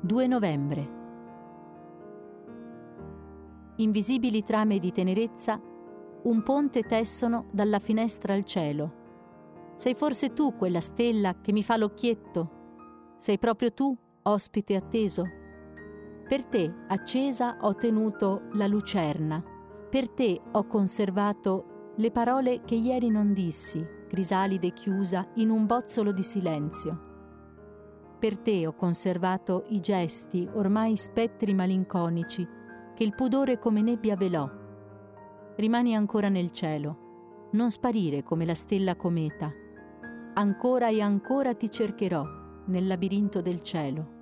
2 novembre. Invisibili trame di tenerezza, un ponte tessono dalla finestra al cielo. Sei forse tu quella stella che mi fa l'occhietto? Sei proprio tu, ospite atteso? Per te, accesa, ho tenuto la lucerna. Per te ho conservato le parole che ieri non dissi, crisalide chiusa in un bozzolo di silenzio. Per te ho conservato i gesti, ormai spettri malinconici, che il pudore come nebbia velò. Rimani ancora nel cielo, non sparire come la stella cometa. Ancora e ancora ti cercherò nel labirinto del cielo.